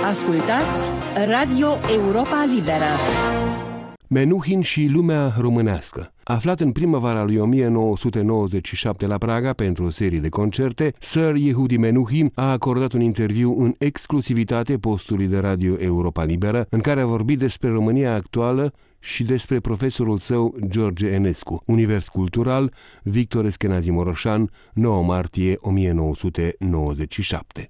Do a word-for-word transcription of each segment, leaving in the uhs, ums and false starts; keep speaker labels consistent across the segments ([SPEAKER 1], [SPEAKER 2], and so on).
[SPEAKER 1] Ascultați Radio Europa Liberă.
[SPEAKER 2] Menuhin și lumea românească. Aflat în primăvara lui o mie nouă sute nouăzeci și șapte la Praga pentru o serie de concerte, Sir Yehudi Menuhin a acordat un interviu în exclusivitate postului de Radio Europa Liberă, în care a vorbit despre România actuală și despre profesorul său George Enescu. Univers Cultural, Victor Eschenazi Moroșan, nouă martie o mie nouă sute nouăzeci și șapte.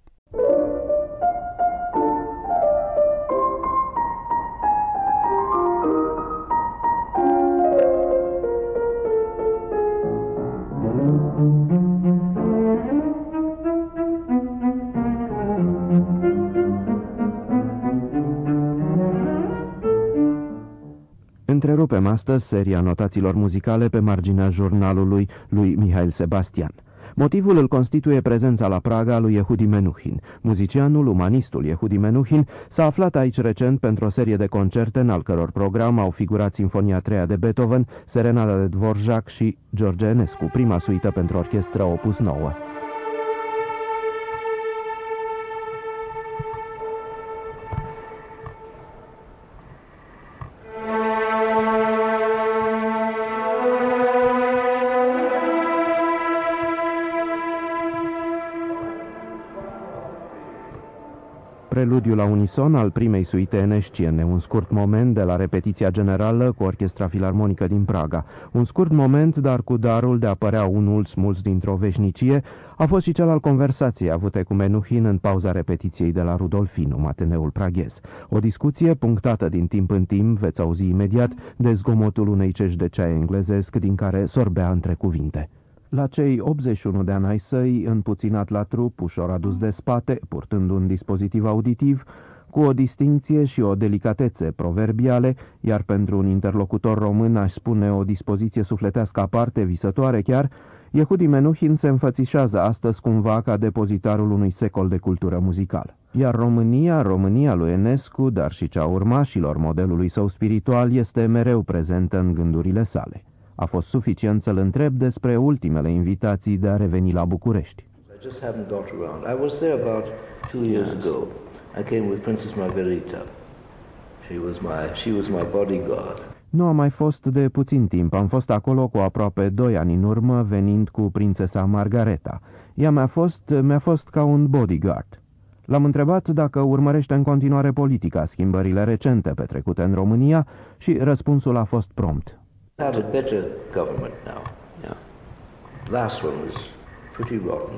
[SPEAKER 3] Întrerupem astăzi seria notațiilor muzicale pe marginea jurnalului lui Mihail Sebastian. Motivul îl constituie prezența la Praga lui Yehudi Menuhin. Muzicianul, umanistul Yehudi Menuhin s-a aflat aici recent pentru o serie de concerte în al căror program au figurat Sinfonia a treia de Beethoven, Serenada de Dvorak și George Enescu, prima suită pentru orchestră opus nouă. Preludiul la unison al primei suite enesciene, un scurt moment de la repetiția generală cu Orchestra Filarmonică din Praga. Un scurt moment, dar cu darul de a părea unul smulț dintr-o veșnicie, a fost și cel al conversației avute cu Menuhin în pauza repetiției de la Rudolfinum, Ateneul praghez. O discuție punctată din timp în timp, veți auzi imediat, de zgomotul unei cești de ceai englezesc din care sorbea între cuvinte. La cei optzeci și unu de ani ai săi, împuținat la trup, ușor adus de spate, purtând un dispozitiv auditiv, cu o distincție și o delicatețe proverbiale, iar pentru un interlocutor român aș spune o dispoziție sufletească aparte, visătoare chiar, Yehudi Menuhin se înfățișează astăzi cumva ca depozitarul unui secol de cultură muzicală. Iar România, România lui Enescu, dar și cea urmașilor modelului său spiritual, este mereu prezentă în gândurile sale. A fost suficient să-l întreb despre ultimele invitații de a reveni la București.
[SPEAKER 4] I just haven't got around. I was there about two years ago. I came with Princess Margarita. She was my, she was my bodyguard.
[SPEAKER 3] Nu am mai fost de puțin timp. Am fost acolo cu aproape doi ani în urmă, venind cu prințesa Margareta. Ea mi-a fost, mi-a fost ca un bodyguard. L-am întrebat dacă urmărește în continuare politica, schimbările recente petrecute în România, și răspunsul a fost prompt.
[SPEAKER 4] Had a better government now. Yeah. Last one was pretty rotten.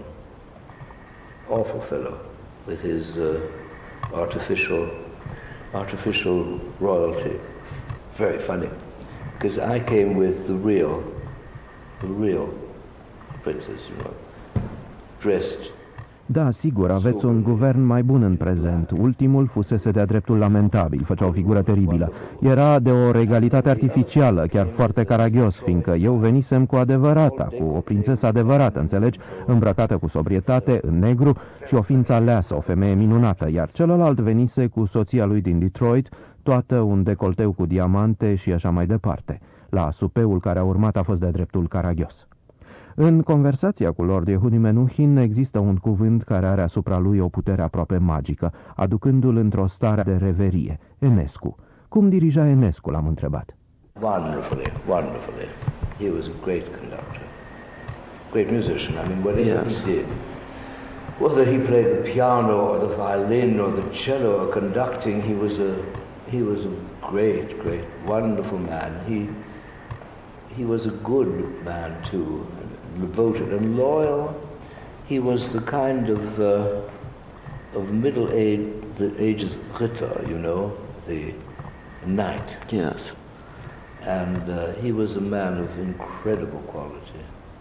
[SPEAKER 4] Awful fellow with his uh, artificial, artificial royalty. Very funny, because I came with the real, the real princess, you know, dressed.
[SPEAKER 3] Da, sigur, aveți un guvern mai bun în prezent. Ultimul fusese de-a dreptul lamentabil, făcea o figură teribilă. Era de o regalitate artificială, chiar foarte caragios, fiindcă eu venisem cu adevărata, cu o prințesă adevărată, înțelegi, îmbrăcată cu sobrietate, în negru, și o ființă aleasă, o femeie minunată, iar celălalt venise cu soția lui din Detroit, toată un decolteu cu diamante și așa mai departe. La supeul care a urmat a fost de-a dreptul caragios. În conversația cu Lord Yehudi Menuhin există un cuvânt care are asupra lui o putere aproape magică, aducându-l într-o stare de reverie. Enescu. Cum dirija Enescu, l-am întrebat.
[SPEAKER 4] Wonderfully, wonderfully. He was a great conductor, great musician. I mean, whatever yes. he did, whether he played the piano or the violin or the cello or conducting, he was a he was a great, great, wonderful man. He he was a good man too. Devoted and loyal. He was the kind of uh, of middle age, the age's Ritter, you know, the knight.
[SPEAKER 5] Yes.
[SPEAKER 4] And uh, he was a man of incredible quality.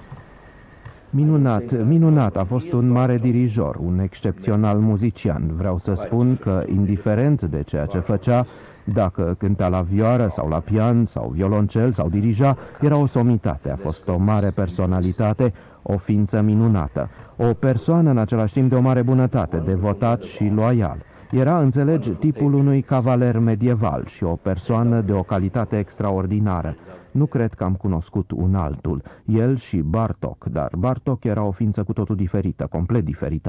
[SPEAKER 3] Minunat, minunat, a fost un mare dirijor, un excepțional muzician. Vreau să spun că, indiferent de ceea ce făcea, dacă cânta la vioară sau la pian sau violoncel sau dirija, era o somitate, a fost o mare personalitate, o ființă minunată, o persoană în același timp de o mare bunătate, devotat și loial. Era, înțelegi, tipul unui cavaler medieval și o persoană de o calitate extraordinară. Nu cred că am cunoscut un altul, el și Bartók, dar Bartók era o ființă cu totul diferită, complet diferită.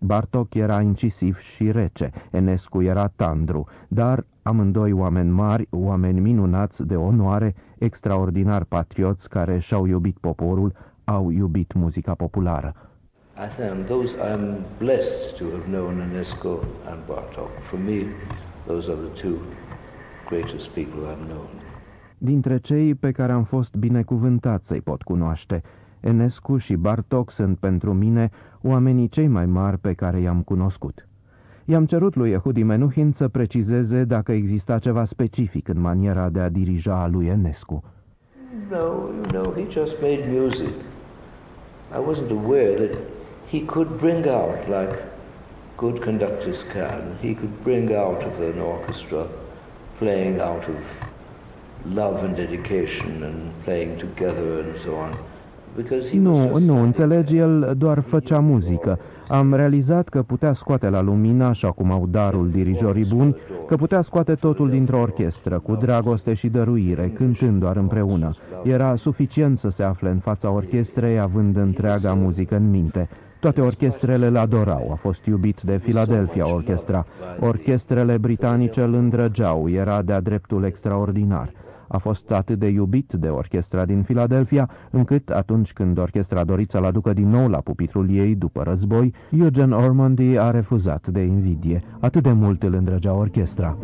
[SPEAKER 3] Bartók era incisiv și rece, Enescu era tandru, dar amândoi oameni mari, oameni minunați de onoare, extraordinar patrioți care și-au iubit poporul, au iubit muzica populară.
[SPEAKER 4] I think those I'm blessed to have known Enescu and Bartók. For me, those are the two greatest people I've known.
[SPEAKER 3] Dintre cei pe care am fost binecuvântat să-i pot cunoaște, Enescu și Bartók sunt pentru mine oamenii cei mai mari pe care i-am cunoscut. I-am cerut lui Yehudi Menuhin să precizeze dacă exista ceva specific în maniera de a dirija a lui Enescu.
[SPEAKER 4] No, you know, he just made music. I wasn't aware that he could bring out, like good conductors can, he could bring out of an orchestra, playing out of love and dedication and playing together and so on.
[SPEAKER 3] Nu, nu, înțelegi, el doar făcea muzică. Am realizat că putea scoate la lumină, așa cum au darul dirijorii buni, că putea scoate totul dintr-o orchestră, cu dragoste și dăruire, cântând doar împreună. Era suficient să se afle în fața orchestrei, având întreaga muzică în minte. Toate orchestrele îl adorau, a fost iubit de Philadelphia Orchestra. Orchestrele britanice îl îndrăgeau, era de-a dreptul extraordinar. A fost atât de iubit de orchestra din Philadelphia, încât atunci când orchestra a dorit să-l aducă din nou la pupitrul ei după război, Eugene Ormandy a refuzat de invidie. Atât de mult îl îndrăgea orchestra.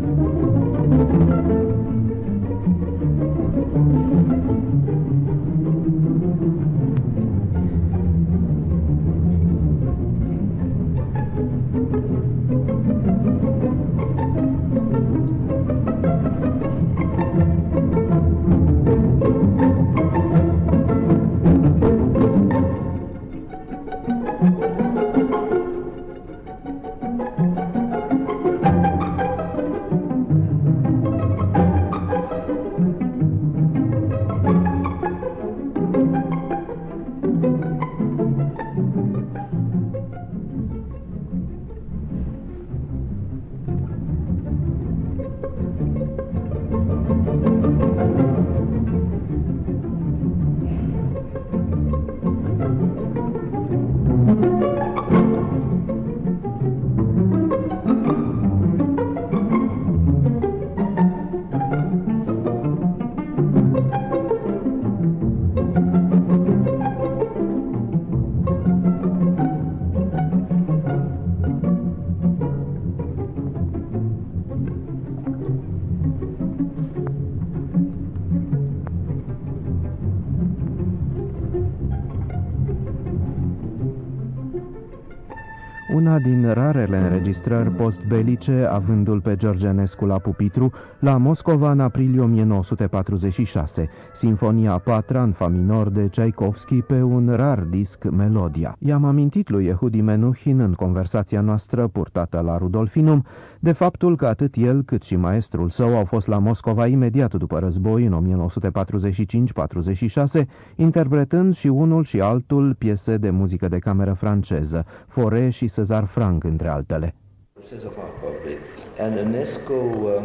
[SPEAKER 3] Una din rarele înregistrări postbelice, avându-l pe George Enescu la pupitru, la Moscova în aprilie o mie nouă sute patruzeci și șase, Sinfonia a patra în fa minor de Tchaikovsky pe un rar disc Melodia. I-am amintit lui Yehudi Menuhin în conversația noastră purtată la Rudolfinum de faptul că atât el cât și maestrul său au fost la Moscova imediat după război în o mie nouă sute patruzeci și cinci patruzeci și șase, interpretând și unul și altul piese de muzică de cameră franceză, Fauré și César Franck, între altele.
[SPEAKER 4] César Franck, probably. And Enescu uh,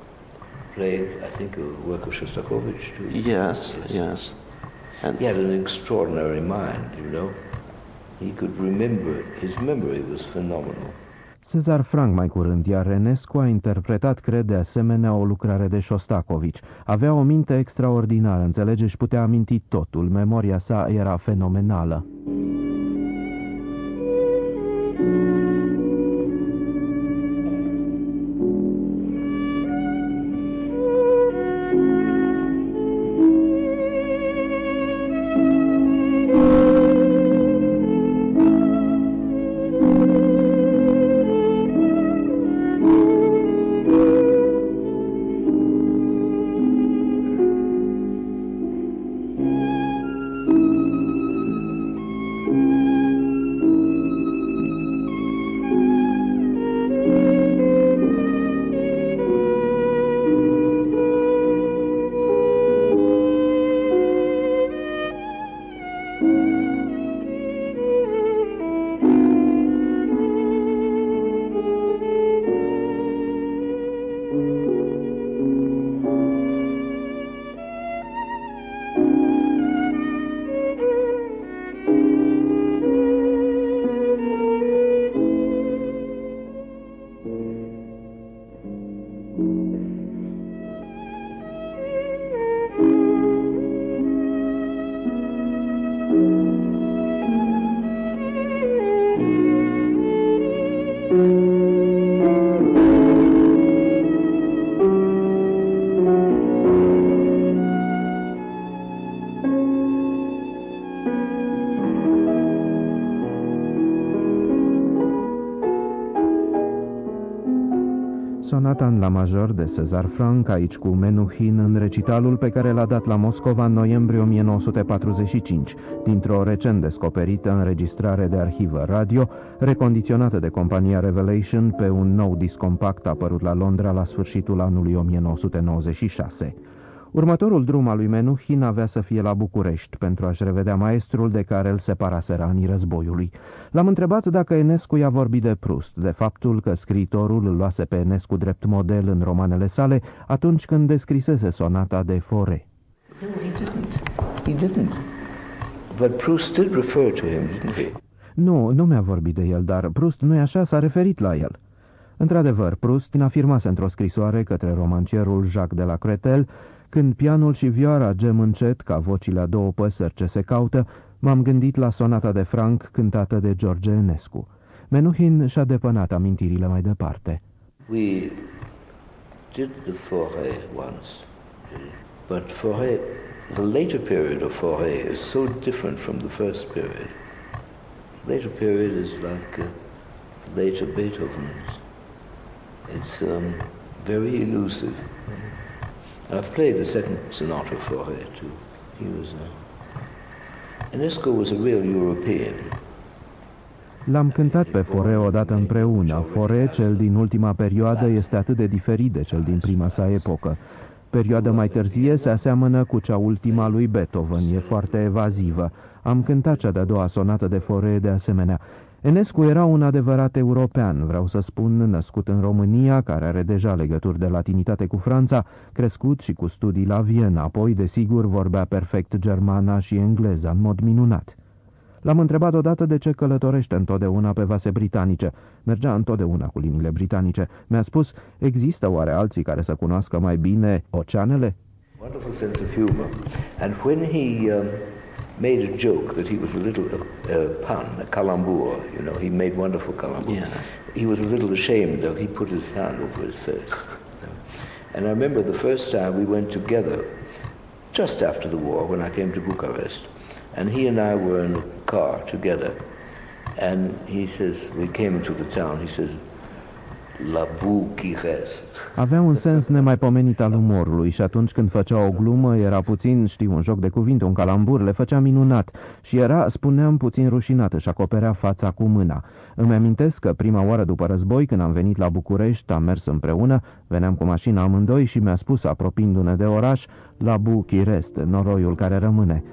[SPEAKER 4] played, I think, a work of Shostakovich too.
[SPEAKER 5] Yes, yes. And
[SPEAKER 4] he had an extraordinary mind, you know. He could remember, his memory was phenomenal.
[SPEAKER 3] César Franck mai curând, iar Enescu a interpretat, cred, de asemenea o lucrare de Shostakovich. Avea o minte extraordinară, înțelege, și putea aminti totul. Memoria sa era fenomenală. Sonata în la major de Cezar Franck, aici cu Menuhin, în recitalul pe care l-a dat la Moscova în noiembrie o mie nouă sute patruzeci și cinci, dintr-o recent descoperită înregistrare de arhivă radio, recondiționată de compania Revelation pe un nou disc compact apărut la Londra la sfârșitul anului o mie nouă sute nouăzeci și șase. Următorul drum al lui Menuhin avea să fie la București, pentru a-și revedea maestrul de care îl separaseră anii războiului. L-am întrebat dacă Enescu i-a vorbit de Proust, de faptul că scriitorul îl luase pe Enescu drept model în romanele sale atunci când descrisese sonata de Fauré.
[SPEAKER 4] No, he didn't. He didn't. But Proust did refer to him, didn't he?
[SPEAKER 3] Nu, nu mi-a vorbit de el, dar Proust, nu-i așa, s-a referit la el. Într-adevăr, Proust afirmase într-o scrisoare către romancierul Jacques de la Cretel: când pianul și vioara gem încet ca vocile a două păsări ce se caută, m-am gândit la sonata de Franck cântată de George Enescu. Menuhin și-a depănat amintirile mai departe.
[SPEAKER 4] We did the Fauré once, but Fauré, the later period of Fauré is so different from the first period. The later period is like uh, later Beethoven's. It's um, very elusive. I've played the second sonata of Fauré too. He was a... Enescu was a real European.
[SPEAKER 3] L-am cântat pe Fauré odată împreună. Fauré, cel din ultima perioadă, este atât de diferit de cel din prima sa epocă. Perioada mai târzie se aseamănă cu cea ultima lui Beethoven, e foarte evazivă. Am cântat cea de-a doua sonată de Fauré de asemenea. Enescu era un adevărat european, vreau să spun, născut în România, care are deja legături de latinitate cu Franța, crescut și cu studii la Viena, apoi, desigur, vorbea perfect germana și engleza, în mod minunat. L-am întrebat odată de ce călătorește întotdeauna pe vase britanice. Mergea întotdeauna cu liniile britanice. Mi-a spus, există oare alții care să cunoască mai bine oceanele?
[SPEAKER 4] Wonderful sense of humor. And when he um, made a joke that he was a little uh, uh, pun, a calembour, you know, he made wonderful calembour.
[SPEAKER 5] Yeah.
[SPEAKER 4] He was a little ashamed of. He put his hand over his face. And I remember the first time we went together, just after the war, when I came to Bucharest, and he and I were in a car together, and he says, we came into the town, he says, La Bucharest.
[SPEAKER 3] Avea un sens nemaipomenit al umorului și atunci când făcea o glumă era puțin, știu, un joc de cuvinte, un calambur, le făcea minunat și era, spuneam, puțin rușinat, își acoperea fața cu mâna. Îmi amintesc că prima oară după război, când am venit la București, am mers împreună, veneam cu mașina amândoi și mi-a spus, apropiindu-ne de oraș, La Bucharest, noroiul care rămâne.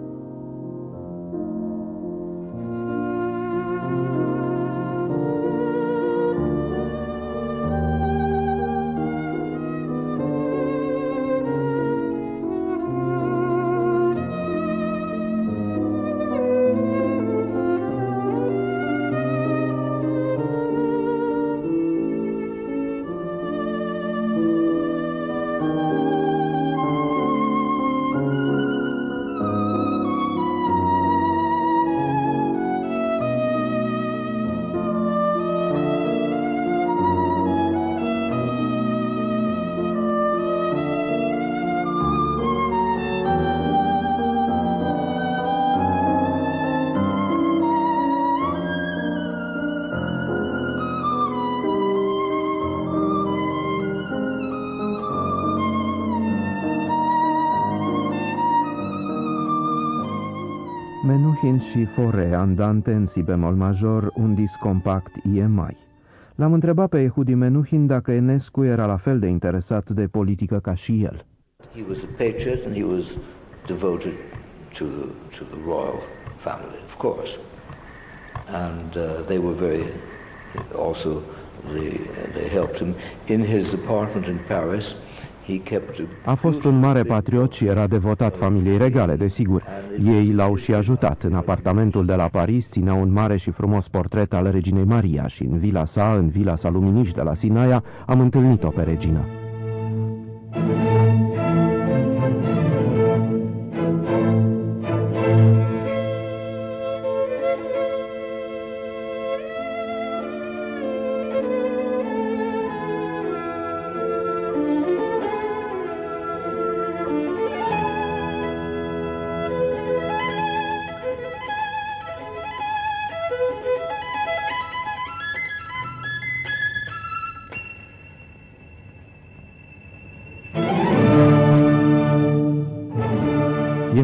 [SPEAKER 3] Menuhin și Fauré, andante în si bemol major, un disc compact E M I. L-am întrebat pe Yehudi Menuhin dacă Enescu era la fel de interesat de politică ca și el.
[SPEAKER 4] He was a patriot and he was devoted to the, to the royal family, of course. And uh, they were very, also, they, they helped him. In his apartment in Paris, he kept a...
[SPEAKER 3] A fost un mare patriot și era devotat familiei regale, desigur. Ei l-au și ajutat. În apartamentul de la Paris ținea un mare și frumos portret al reginei Maria și în vila sa, în vila sa luminiș de la Sinaia, am întâlnit-o pe regină.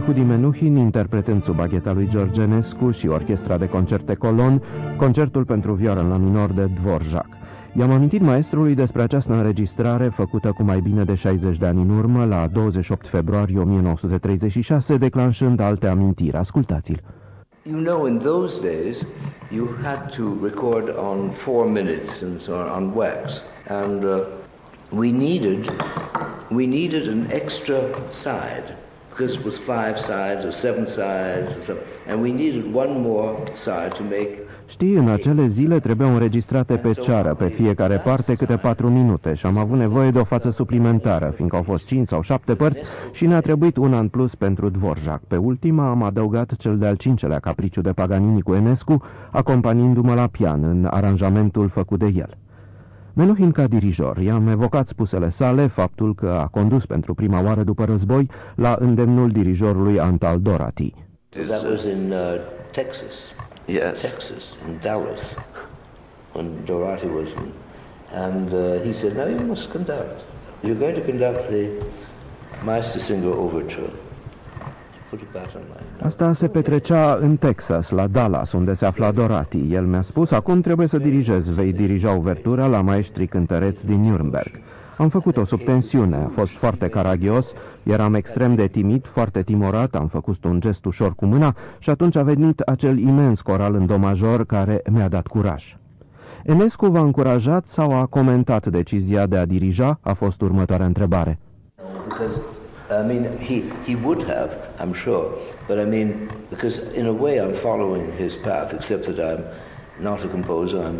[SPEAKER 3] Yehudi Menuhin interpretând sub bagheta lui George Enescu și orchestra de concerte Colon, concertul pentru vioară la minor de Dvorak. I-am amintit maestrului despre această înregistrare făcută cu mai bine de șaizeci de ani în urmă, la douăzeci și opt februarie o mie nouă sute treizeci și șase, declanșând alte amintiri. Ascultați-l.
[SPEAKER 4] You know, in those days, you had to record on four minutes and so on, on wax, and uh, we needed we needed an extra side because it was five sides or seven sides, or something, and we needed one more side to make.
[SPEAKER 3] Știi, în acele zile trebuiau înregistrate pe ceară, pe fiecare parte câte patru minute și am avut nevoie de o față suplimentară, fiindcă au fost cinci sau șapte părți și ne-a trebuit una în plus pentru Dvorak. Pe ultima am adăugat cel de-al cincelea capriciu de Paganini cu Enescu, acompaniindu-mă la pian în aranjamentul făcut de el. Menuhin ca dirijor, i-am evocat spusele sale, faptul că a condus pentru prima oară după război la îndemnul dirijorului Antal Dorati.
[SPEAKER 4] That was in uh, Texas.
[SPEAKER 5] Yes.
[SPEAKER 4] Texas, in Dallas, when Dorati was in. And uh, he said, now you must conduct. You're going to conduct the Meistersinger Overture. Put it back on my...
[SPEAKER 3] Asta se petrecea în Texas, la Dallas, unde se afla Dorati. El mi-a spus, acum trebuie să dirigezi, vei dirija uvertura la maestrii cântăreți din Nuremberg. Am făcut-o sub tensiune, a fost foarte caragios, eram extrem de timid, foarte timorat, am făcut un gest ușor cu mâna și atunci a venit acel imens coral în do major care mi-a dat curaj. Enescu v-a încurajat sau a comentat decizia de a dirija? A fost următoarea întrebare.
[SPEAKER 4] Because, I mean, he, he would have, I'm sure, but I mean, because in a way I'm following his path, except that I'm not a composer, I'm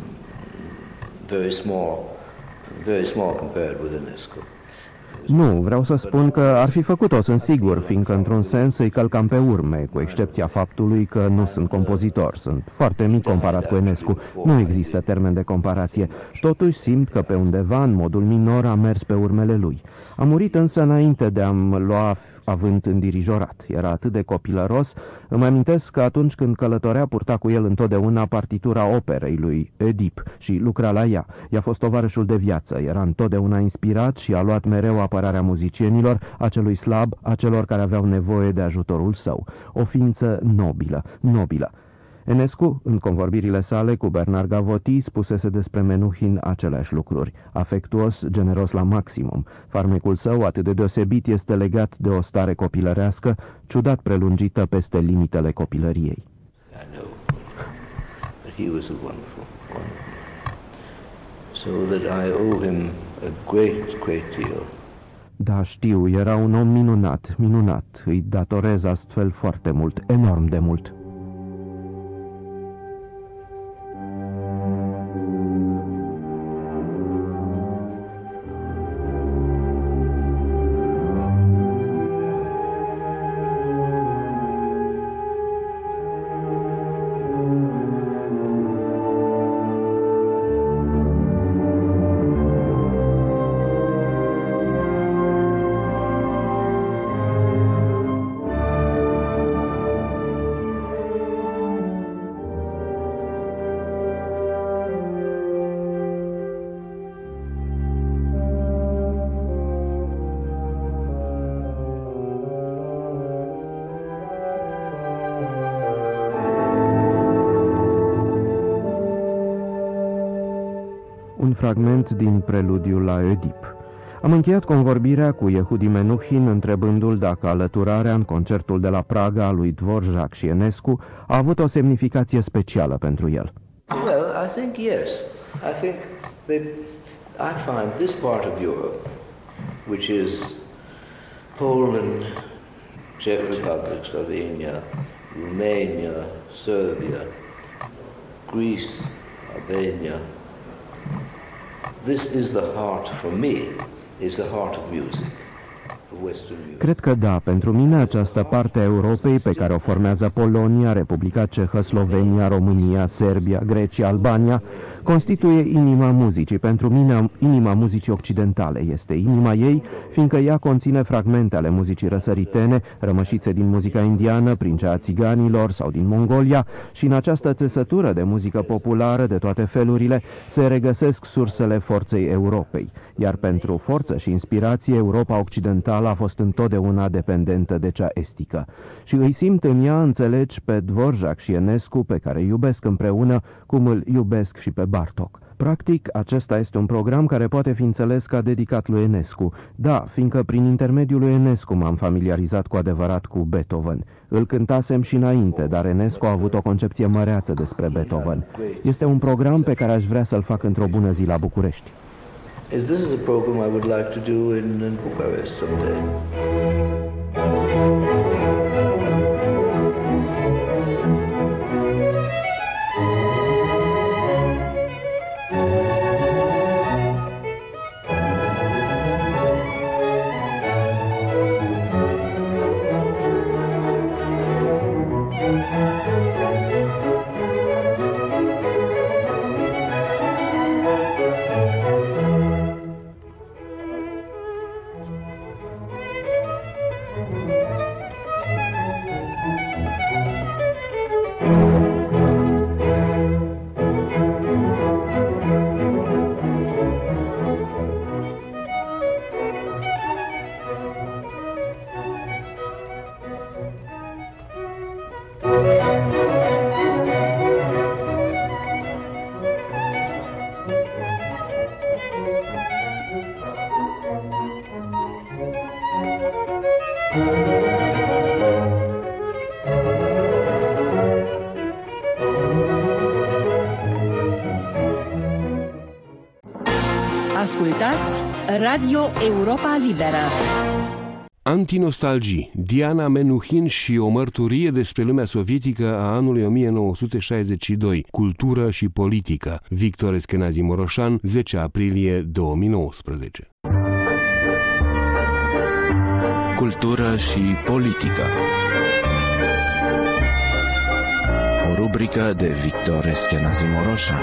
[SPEAKER 4] very small. Very small compared with Enescu.
[SPEAKER 3] Nu, vreau să spun că ar fi făcut-o, sunt sigur, fiindcă într-un sens îi călcam pe urme, cu excepția faptului că nu sunt compozitor, sunt foarte mic comparat cu Enescu, nu există termen de comparație. Totuși simt că pe undeva, în modul minor, am mers pe urmele lui. Am murit însă înainte de a-mi lua avânt în dirijorat. Era atât de copilăros. Îmi amintesc că atunci când călătorea purta cu el întotdeauna partitura operei lui Oedip și lucra la ea. I-a fost tovarășul de viață, era întotdeauna inspirat și a luat mereu apărarea muzicienilor, a celui slab, a celor care aveau nevoie de ajutorul său. O ființă nobilă, nobilă. Enescu, în convorbirile sale cu Bernard Gavotti, spusese despre Menuhin aceleași lucruri. Afectuos, generos la maximum. Farmecul său, atât de deosebit, este legat de o stare copilărească, ciudat prelungită peste limitele copilăriei.
[SPEAKER 4] I know, but he was a wonderful, wonderful man. So that I owe him a great, great deal.
[SPEAKER 3] Da, știu, era un om minunat, minunat. Îi datorez astfel foarte mult, enorm de mult. Un fragment din preludiul la Oedip. Am încheiat convorbirea cu Yehudi Menuhin întrebându-l dacă alăturarea în concertul de la Praga a lui Dvorak și Enescu a avut o semnificație specială pentru el.
[SPEAKER 4] Well, I think yes. I think they, I find this part of Europe, which is Poland, Czech Republic, Slovenia, Romania, Serbia, Greece, Albania. This is the heart, for me, is the heart of music, of Western music.
[SPEAKER 3] Cred că da, pentru mine această parte a Europei pe care o formează Polonia, Republica Cehă, Slovenia, România, Serbia, Grecia, Albania, constituie inima muzicii. Pentru mine, inima muzicii occidentale este inima ei, fiindcă ea conține fragmente ale muzicii răsăritene, rămășițe din muzica indiană, prin cea a țiganilor sau din Mongolia, și în această țesătură de muzică populară de toate felurile se regăsesc sursele forței Europei, iar pentru forță și inspirație Europa occidentală a fost întotdeauna dependentă de cea estică. Și îi simt în ea, înțelegi, pe Dvorak și Enescu, pe care îi iubesc împreună, cum îl iubesc și pe Bartók. Practic, acesta este un program care poate fi înțeles ca dedicat lui Enescu. Da, fiindcă prin intermediul lui Enescu m-am familiarizat cu adevărat cu Beethoven. Îl cântasem și înainte, dar Enescu a avut o concepție măreață despre Beethoven. Este un program pe care aș vrea să-l fac într-o bună zi la București.
[SPEAKER 4] This is a program I would like to do in, in Bucharest someday.
[SPEAKER 1] Ascultați Radio Europa Liberă.
[SPEAKER 2] Antinostalgii, Diana Menuhin și o mărturie despre lumea sovietică a anului o mie nouă sute șaizeci și doi, cultură și politică, Victor Eskenazi Moroșan, zece aprilie două mii nouăsprezece.
[SPEAKER 6] Cultură și politică. O rubrică de Victor Eskenazi Moroșan.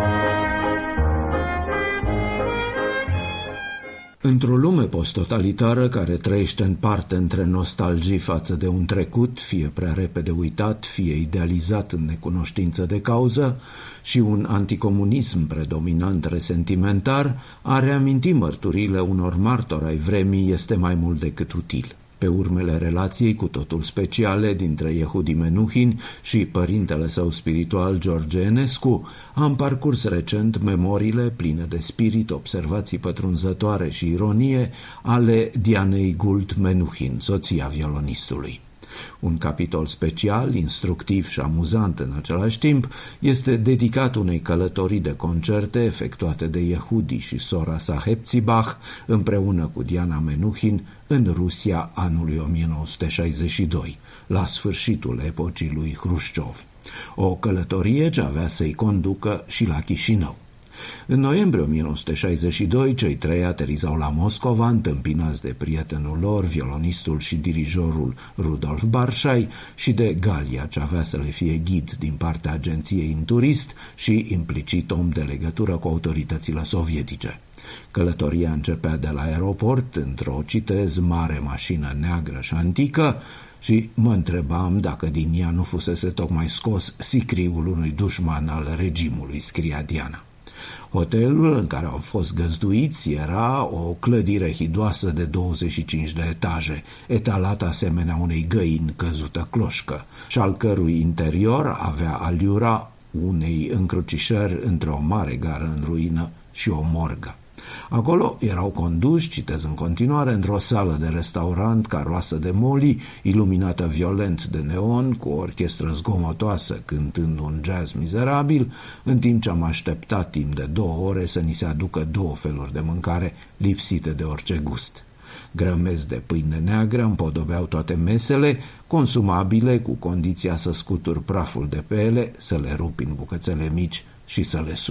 [SPEAKER 7] Într-o lume posttotalitară care trăiește în parte între nostalgii față de un trecut, fie prea repede uitat, fie idealizat în necunoștință de cauză, și un anticomunism predominant resentimentar, a reaminti mărturile unor martori ai vremii este mai mult decât util. Pe urmele relației cu totul speciale dintre Yehudi Menuhin și părintele său spiritual George Enescu, am parcurs recent memoriile pline de spirit, observații pătrunzătoare și ironie ale Dianei Gult Menuhin, soția violonistului. Un capitol special, instructiv și amuzant în același timp, este dedicat unei călătorii de concerte efectuate de Yehudi și sora sa Hepzibah împreună cu Diana Menuhin în Rusia anului o mie nouă sute șaizeci și doi, la sfârșitul epocii lui Hrușciov. O călătorie ce avea să-i conducă și la Chișinău. În noiembrie o mie nouă sute șaizeci și doi, cei trei aterizau la Moscova, întâmpinați de prietenul lor, violonistul și dirijorul Rudolf Barșai, și de Galia, ce avea să le fie ghid din partea agenției Inturist și implicit om de legătură cu autoritățile sovietice. Călătoria începea de la aeroport, într-o, citez, mare mașină neagră și antică, și mă întrebam dacă din ea nu fusese tocmai scos sicriul unui dușman al regimului, scria Diana. Hotelul în care au fost găzduiți era o clădire hidoasă de douăzeci și cinci de etaje, etalată asemenea unei găini căzută cloșcă, și al cărui interior avea aliura unei încrucișări între o mare gară în ruină și o morgă. Acolo erau conduși, citez în continuare, într-o sală de restaurant caroasă de moli, iluminată violent de neon, cu o orchestră zgomotoasă cântând un jazz mizerabil, în timp ce am așteptat timp de două ore să ni se aducă două feluri de mâncare lipsite de orice gust. Grămezi de pâine neagră împodobeau toate mesele, consumabile cu condiția să scuturi praful de pe ele, să le rupi în bucățele mici și să le suci.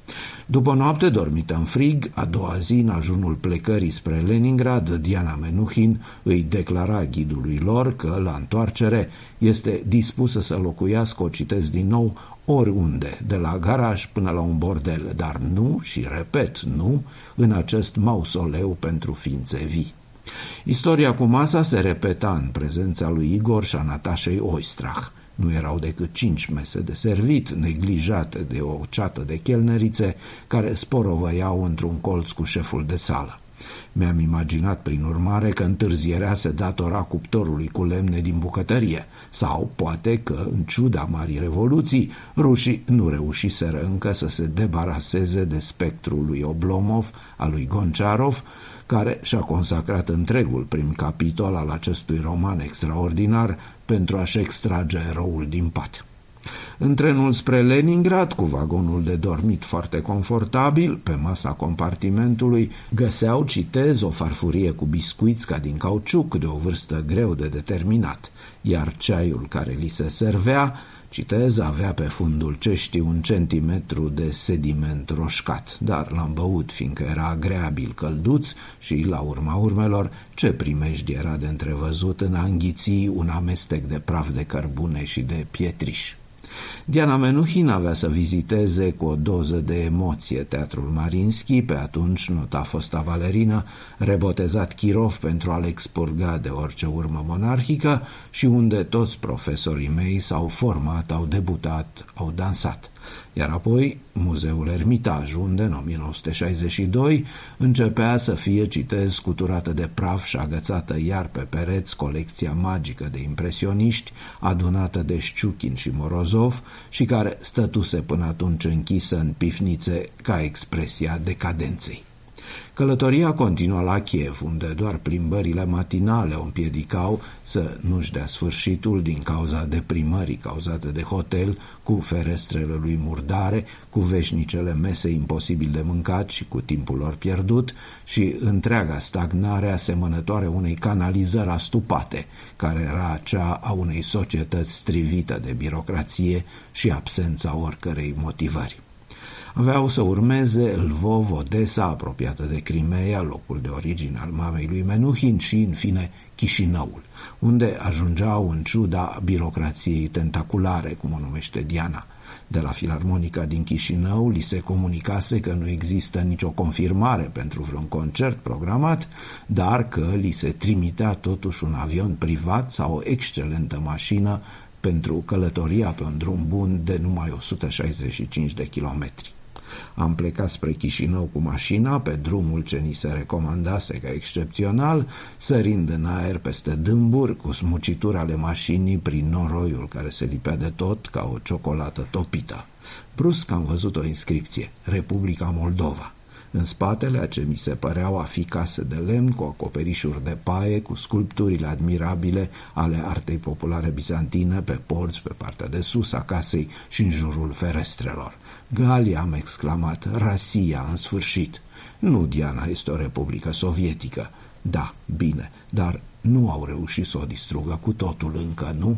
[SPEAKER 7] După o noapte dormită în frig, a doua zi, în ajunul plecării spre Leningrad, Diana Menuhin îi declara ghidului lor că, la întoarcere, este dispusă să locuiască, o citesc din nou, oriunde, de la garaj până la un bordel, dar nu, și repet, nu, în acest mausoleu pentru ființe vii. Istoria cu masa se repeta în prezența lui Igor și a Natașei Oistrach. Nu erau decât cinci mese de servit, neglijate de o ceată de chelnerițe care sporovăiau într-un colț cu șeful de sală. Mi-am imaginat, prin urmare, că întârzierea se datora cuptorului cu lemne din bucătărie, sau poate că, în ciuda Marii Revoluții, rușii nu reușiseră încă să se debaraseze de spectrul lui Oblomov, al lui Gonciarov, care și-a consacrat întregul prim capitol al acestui roman extraordinar pentru a-și extrage eroul din pat. În trenul spre Leningrad, cu vagonul de dormit foarte confortabil, pe masa compartimentului găseau, citez, o farfurie cu biscuiți ca din cauciuc de o vârstă greu de determinat, iar ceaiul care li se servea, citez, avea pe fundul ceștii un centimetru de sediment roșcat, dar l-am băut fiindcă era agreabil călduț și, la urma urmelor, ce primejdie era de întrevăzut în a înghiți un amestec de praf de cărbune și de pietriș. Diana Menuhin avea să viziteze cu o doză de emoție Teatrul Mariinski, pe atunci nota fosta balerină, rebotezat Kirov pentru a-l expurga de orice urmă monarhică și unde toți profesorii mei s-au format, au debutat, au dansat. Iar apoi Muzeul Ermitaj, unde în o mie nouă sute șaizeci și doi începea să fie, citez, scuturată de praf și agățată iar pe pereți colecția magică de impresioniști adunată de Șciuchin și Morozov și care stătuse până atunci închisă în pifnițe ca expresia decadenței. Călătoria continua la Kiev, unde doar plimbările matinale o împiedicau să nu-și dea sfârșitul din cauza deprimării cauzate de hotel, cu ferestrele lui murdare, cu veșnicele mese imposibil de mâncat și cu timpul lor pierdut și întreaga stagnare asemănătoare unei canalizări astupate, care era cea a unei societăți strivită de birocrație și absența oricărei motivări. Aveau să urmeze Lvov, Odessa, apropiată de Crimea, locul de origine al mamei lui Menuhin, și, în fine, Chișinăul, unde ajungeau în ciuda birocrației tentaculare, cum o numește Diana. De la Filarmonica din Chișinău li se comunicase că nu există nicio confirmare pentru vreun concert programat, dar că li se trimitea totuși un avion privat sau o excelentă mașină pentru călătoria pe un drum bun de numai o sută șaizeci și cinci de kilometri. Am plecat spre Chișinău cu mașina, pe drumul ce ni se recomandase ca excepțional, sărind în aer peste dâmburi, cu smucituri ale mașinii prin noroiul care se lipea de tot ca o ciocolată topită. Brusc am văzut o inscripție: Republica Moldova. În spatele a ce mi se păreau a fi case de lemn cu acoperișuri de paie, cu sculpturile admirabile ale artei populare bizantine pe porți, pe partea de sus a casei și în jurul ferestrelor. Galia, am exclamat, Rasia, în sfârșit. Nu, Diana, este o republică sovietică. Da, bine, dar nu au reușit să o distrugă cu totul încă, nu?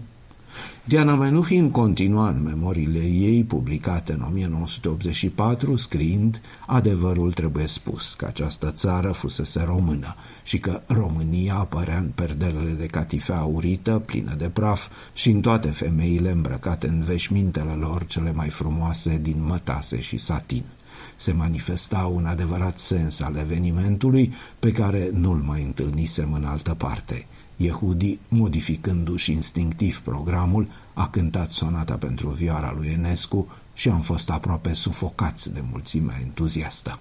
[SPEAKER 7] Diana Menuhin continua în memoriile ei, publicate în o mie nouă sute optzeci și patru, scriind: adevărul trebuie spus, că această țară fusese română și că România apărea în perdelele de catifea aurită, plină de praf, și în toate femeile îmbrăcate în veșmintele lor cele mai frumoase din mătase și satin. Se manifesta un adevărat sens al evenimentului pe care nu-l mai întâlnisem în altă parte. Yehudi, modificându-și instinctiv programul, a cântat sonata pentru vioara lui Enescu și am fost aproape sufocați de mulțimea entuziastă.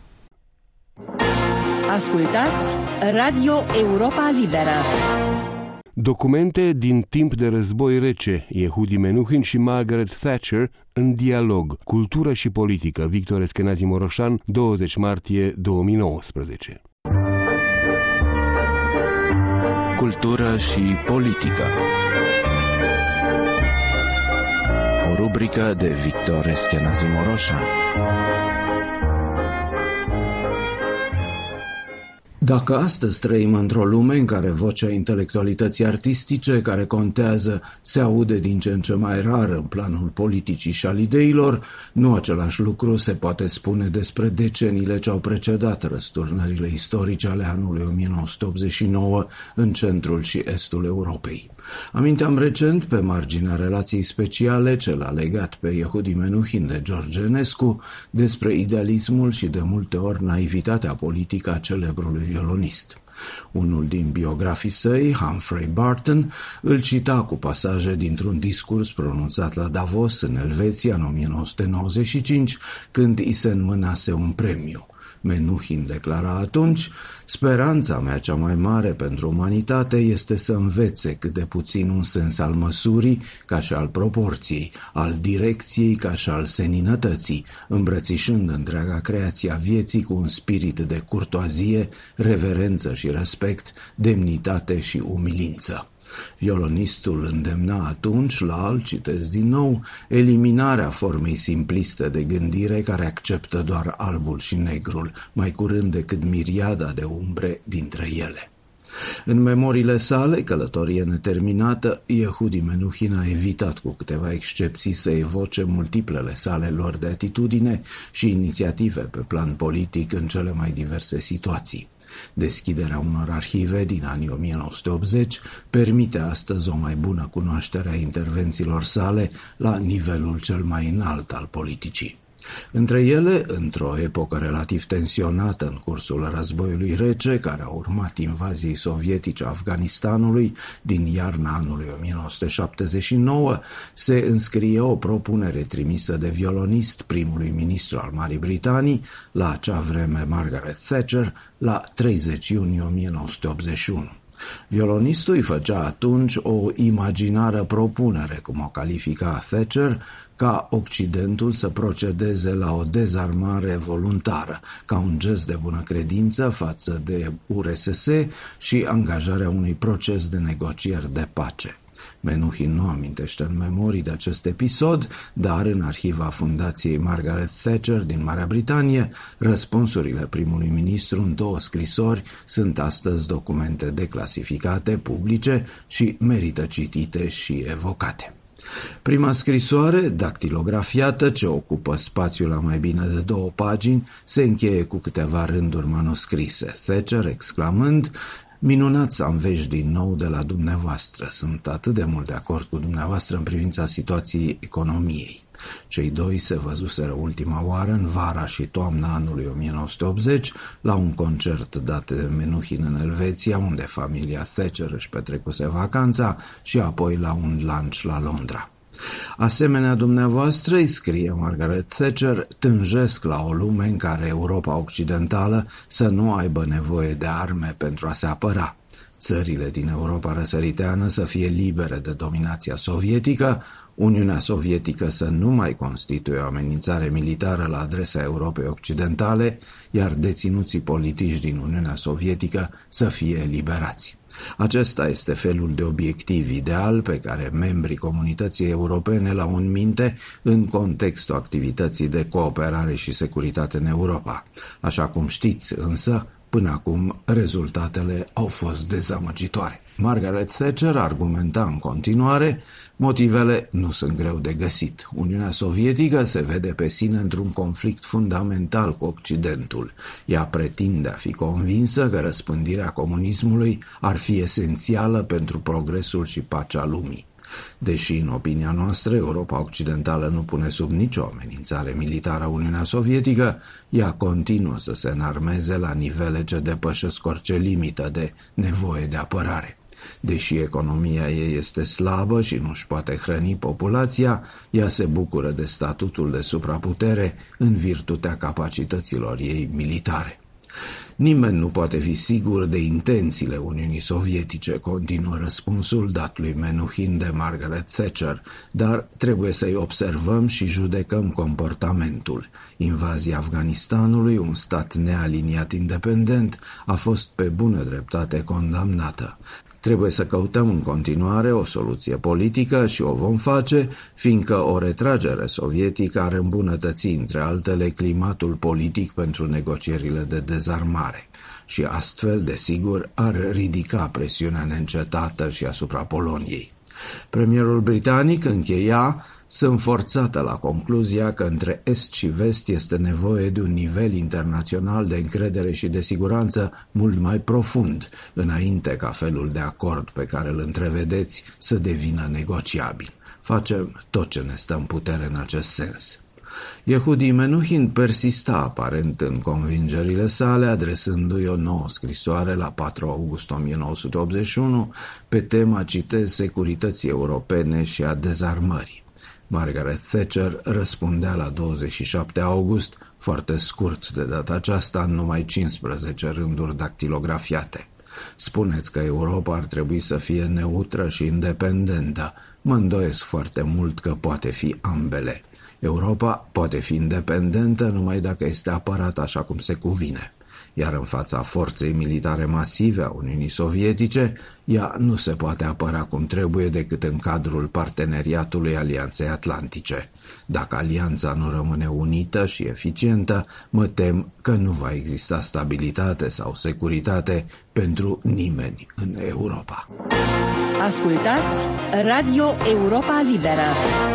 [SPEAKER 1] Ascultați Radio Europa Liberă.
[SPEAKER 2] Documente din timp de război rece, Yehudi Menuhin și Margaret Thatcher în dialog, cultură și politică, Victor Eskenazi Moroșan, douăzeci martie două mii nouăsprezece.
[SPEAKER 6] Cultură și politică. O rubrică de Victor Eskenazi Moroșan.
[SPEAKER 7] Dacă astăzi trăim într-o lume în care vocea intelectualității artistice care contează se aude din ce în ce mai rar în planul politicii și al ideilor, nu același lucru se poate spune despre deceniile ce au precedat răsturnările istorice ale anului o mie nouă sute optzeci și nouă în centrul și estul Europei. Aminteam recent, pe marginea relației speciale ce l-a legat pe Yehudi Menuhin de George Enescu, despre idealismul și de multe ori naivitatea politică a celebrului violonist. Unul din biografii săi, Humphrey Barton, îl cita cu pasaje dintr-un discurs pronunțat la Davos, în Elveția, în o mie nouă sute nouăzeci și cinci, când i se înmânase un premiu. Menuhin declara atunci: "Speranța mea cea mai mare pentru umanitate este să învețe cât de puțin un sens al măsurii ca și al proporției, al direcției ca și al seninătății, îmbrățișând întreaga creație a vieții cu un spirit de curtoazie, reverență și respect, demnitate și umilință." Violonistul îndemna atunci la, îl citesc din nou, eliminarea formei simpliste de gândire care acceptă doar albul și negrul, mai curând decât miriada de umbre dintre ele. În memoriile sale, Călătorie neterminată, Yehudi Menuhin a evitat cu câteva excepții să evoce multiplele sale lor de atitudine și inițiative pe plan politic în cele mai diverse situații. Deschiderea unor arhive din anii o mie nouă sute optzeci permite astăzi o mai bună cunoaștere a intervențiilor sale la nivelul cel mai înalt al politicii. Între ele, într-o epocă relativ tensionată în cursul războiului rece, care a urmat invaziei sovietice a Afganistanului din iarna anului o mie nouă sute șaptezeci și nouă, se înscrie o propunere trimisă de violonist primului ministru al Marii Britanii, la acea vreme Margaret Thatcher, la treizeci iunie o mie nouă sute optzeci și unu. Violonistul îi făcea atunci o imaginară propunere, cum o califica Thatcher, ca Occidentul să procedeze la o dezarmare voluntară, ca un gest de bună credință față de U R S S și angajarea unui proces de negocieri de pace. Menuhin nu amintește în memorii de acest episod, dar în arhiva Fundației Margaret Thatcher din Marea Britanie, răspunsurile primului ministru în două scrisori sunt astăzi documente declasificate, publice și merită citite și evocate. Prima scrisoare, dactilografiată, ce ocupă spațiul la mai bine de două pagini, se încheie cu câteva rânduri manuscrise, Thatcher exclamând: "Minunat să am vești din nou de la dumneavoastră. Sunt atât de mult de acord cu dumneavoastră în privința situației economiei." Cei doi se văzuseră ultima oară în vara și toamna anului o mie nouă sute optzeci la un concert dat de Menuhin în Elveția, unde familia Thatcher își petrecuse vacanța, și apoi la un lunch la Londra. "Asemenea dumneavoastră," îi scrie Margaret Thatcher, "tânjesc la o lume în care Europa Occidentală să nu aibă nevoie de arme pentru a se apăra. Țările din Europa răsăriteană să fie libere de dominația sovietică, Uniunea Sovietică să nu mai constituie o amenințare militară la adresa Europei Occidentale, iar deținuții politici din Uniunea Sovietică să fie eliberați. Acesta este felul de obiectiv ideal pe care membrii comunității europene l-au în minte în contextul activității de cooperare și securitate în Europa. Așa cum știți însă, până acum rezultatele au fost dezamăgitoare." Margaret Thatcher argumenta în continuare: "Motivele nu sunt greu de găsit. Uniunea Sovietică se vede pe sine într-un conflict fundamental cu Occidentul. Ea pretinde a fi convinsă că răspândirea comunismului ar fi esențială pentru progresul și pacea lumii. Deși, în opinia noastră, Europa Occidentală nu pune sub nicio amenințare militară Uniunea Sovietică, ea continuă să se înarmeze la nivele ce depășesc orice limită de nevoie de apărare. Deși economia ei este slabă și nu își poate hrăni populația, ea se bucură de statutul de supraputere în virtutea capacităților ei militare. Nimeni nu poate fi sigur de intențiile Uniunii Sovietice," continuă răspunsul dat lui Menuhin de Margaret Thatcher, "dar trebuie să-i observăm și judecăm comportamentul. Invazia Afganistanului, un stat nealiniat independent, a fost pe bună dreptate condamnată. Trebuie să căutăm în continuare o soluție politică și o vom face, fiindcă o retragere sovietică ar îmbunătăți, între altele, climatul politic pentru negocierile de dezarmare și astfel, desigur, ar ridica presiunea neîncetată și asupra Poloniei. Premierul britanic încheia: sunt forțată la concluzia că între Est și Vest este nevoie de un nivel internațional de încredere și de siguranță mult mai profund, înainte ca felul de acord pe care îl întrevedeți să devină negociabil. Facem tot ce ne stă în putere în acest sens. Yehudi Menuhin persista aparent în convingerile sale, adresându-i o nouă scrisoare la patru august o mie nouă sute optzeci și unu pe tema, citez, securității europene și a dezarmării. Margaret Thatcher răspundea la douăzeci și șapte august, foarte scurt de data aceasta, în numai cincisprezece rânduri dactilografiate. Spuneți că Europa ar trebui să fie neutră și independentă. Mă îndoiesc foarte mult că poate fi ambele. Europa poate fi independentă numai dacă este apărată așa cum se cuvine. Iar în fața forței militare masive a Uniunii Sovietice, ea nu se poate apăra cum trebuie decât în cadrul parteneriatului Alianței Atlantice. Dacă alianța nu rămâne unită și eficientă, mă tem că nu va exista stabilitate sau securitate pentru nimeni în Europa.
[SPEAKER 1] Ascultați Radio Europa Liberă.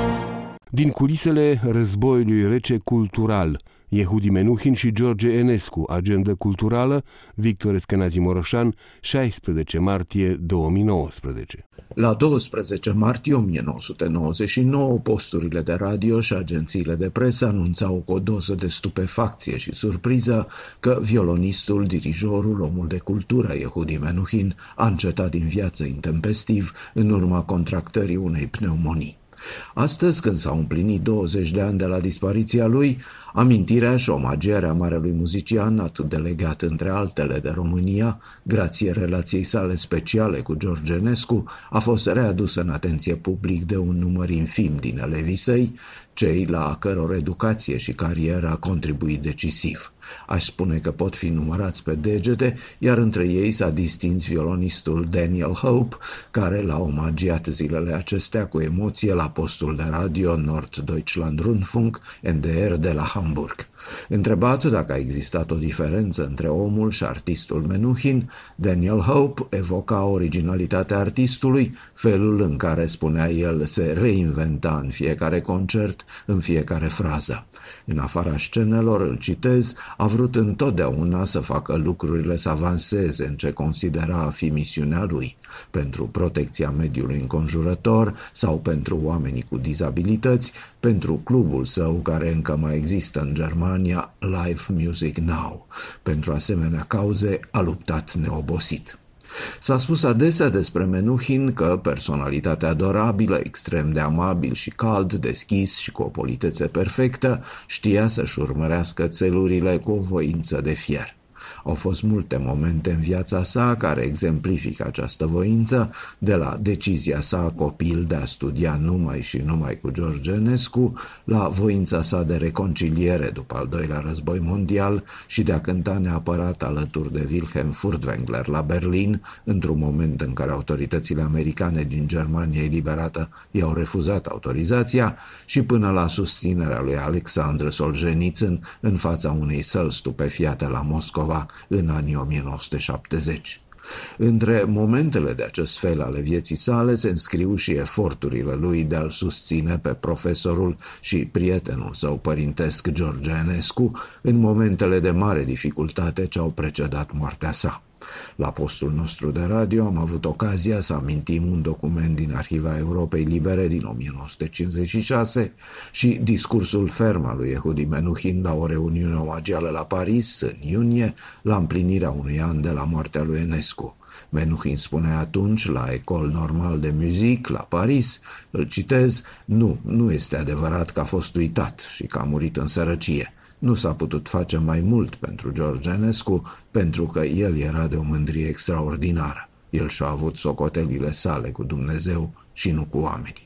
[SPEAKER 2] Din culisele războiului rece cultural, Yehudi Menuhin și George Enescu, agendă culturală, Victor Eskenazi Moroșan, șaisprezece martie două mii nouăsprezece.
[SPEAKER 7] La doisprezece martie o mie nouă sute nouăzeci și nouă, posturile de radio și agențiile de presă anunțau cu o doză de stupefacție și surpriză că violonistul, dirijorul, omul de cultură Yehudi Menuhin a încetat din viață intempestiv în urma contractării unei pneumonii. Astăzi, când s-au împlinit douăzeci de ani de la dispariția lui, amintirea și omagierea marelui muzician, atât de legat între altele de România, grație relației sale speciale cu George Enescu, a fost readusă în atenție public de un număr infim din elevii săi, cei la căror educație și carieră a contribuit decisiv. Aș spune că pot fi numărați pe degete, iar între ei s-a distins violonistul Daniel Hope, care l-a omagiat zilele acestea cu emoție la postul de radio Norddeutschland Rundfunk N D R de la Hamburg. Întrebat dacă a existat o diferență între omul și artistul Menuhin, Daniel Hope evoca originalitatea artistului, felul în care, spunea el, se reinventa în fiecare concert, în fiecare frază. În afara scenelor, îl citez, a vrut întotdeauna să facă lucrurile să avanseze în ce considera a fi misiunea lui, pentru protecția mediului înconjurător sau pentru oamenii cu dizabilități, pentru clubul său care încă mai există în Germania, Live Music Now. Pentru asemenea cauze a luptat neobosit. S-a spus adesea despre Menuhin că personalitatea adorabilă, extrem de amabil și cald, deschis și cu o politețe perfectă, știa să-și urmărească țelurile cu o voință de fier. Au fost multe momente în viața sa care exemplifică această voință, de la decizia sa copil de a studia numai și numai cu George Enescu, la voința sa de reconciliere după al doilea război mondial și de a cânta neapărat alături de Wilhelm Furtwängler la Berlin, într-un moment în care autoritățile americane din Germania eliberată i-au refuzat autorizația, și până la susținerea lui Alexandru Solzhenitsyn în fața unei săli stupefiate la Moscova în anii o mie nouă sute șaptezeci. Între momentele de acest fel ale vieții sale se înscriu și eforturile lui de a-l susține pe profesorul și prietenul său părintesc George Enescu în momentele de mare dificultate ce au precedat moartea sa. La postul nostru de radio am avut ocazia să amintim un document din Arhiva Europei Libere din o mie nouă sute cincizeci și șase și discursul ferm al lui Yehudi Menuhin la o reuniune omagială la Paris în iunie, la împlinirea unui an de la moartea lui Enescu. Menuhin spunea atunci la École Normale de Musique la Paris, îl citez, nu, nu este adevărat că a fost uitat și că a murit în sărăcie. Nu s-a putut face mai mult pentru George Enescu, pentru că el era de o mândrie extraordinară. El și-a avut socotelile sale cu Dumnezeu și nu cu oamenii.